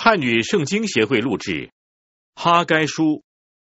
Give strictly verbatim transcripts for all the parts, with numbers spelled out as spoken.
汉语圣经协会录制哈该书。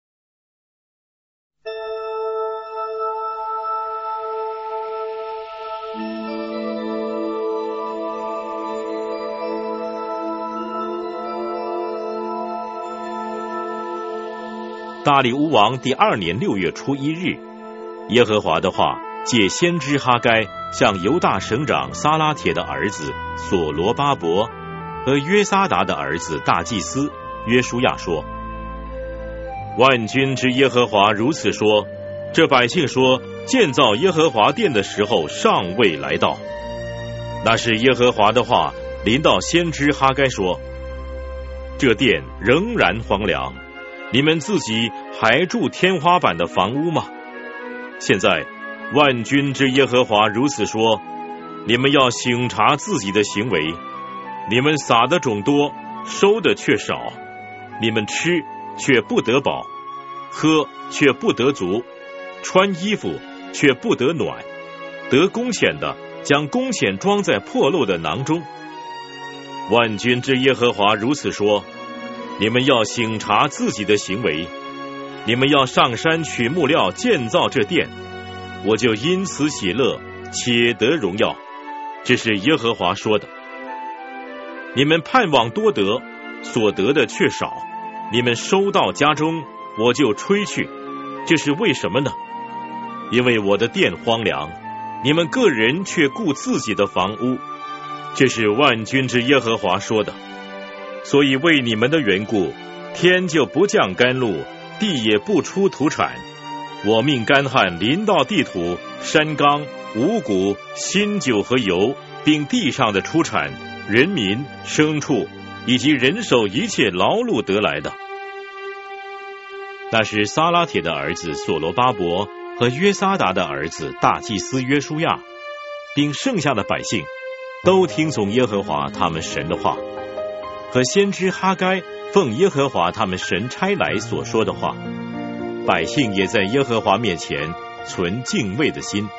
大利乌王第二年六月初一日，耶和华的话借先知哈该向犹大省长撒拉铁的儿子所罗巴伯和约撒达的儿子大祭司约书亚说：万军之耶和华如此说，这百姓说，建造耶和华殿的时候尚未来到。那是耶和华的话临到先知哈该说，这殿仍然荒凉，你们自己还住天花板的房屋吗？现在万军之耶和华如此说，你们要省察自己的行为，你们撒的种多，收的却少，你们吃却不得饱，喝却不得足，穿衣服却不得暖，得工钱的将工钱装在破漏的囊中。万军之耶和华如此说，你们要省察自己的行为，你们要上山取木料建造这殿，我就因此喜乐，且得荣耀。这是耶和华说的。你们盼望多得，所得的却少，你们收到家中，我就吹去。这是为什么呢？因为我的殿荒凉，你们个人却顾自己的房屋。这是万军之耶和华说的。所以为你们的缘故，天就不降甘露，地也不出土产。我命干旱临到地土、山冈、五谷、新酒和油，并地上的出产、人民、牲畜以及人手一切劳碌得来的。那是撒拉铁的儿子所罗巴伯和约撒达的儿子大祭司约书亚，并剩下的百姓，都听从耶和华他们神的话，和先知哈该奉耶和华他们神差来所说的话。百姓也在耶和华面前存敬畏的心。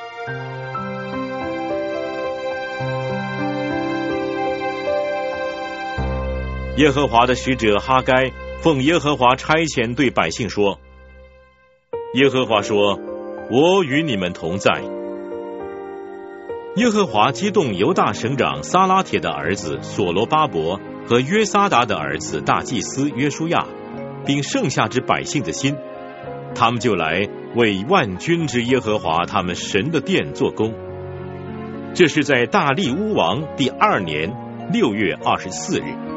耶和华的使者哈该奉耶和华差遣对百姓说：耶和华说，我与你们同在。耶和华激动犹大省长撒拉铁的儿子所罗巴伯和约撒达的儿子大祭司约书亚，并剩下之百姓的心，他们就来为万军之耶和华他们神的殿做工。这是在大利乌王第二年六月二十四日。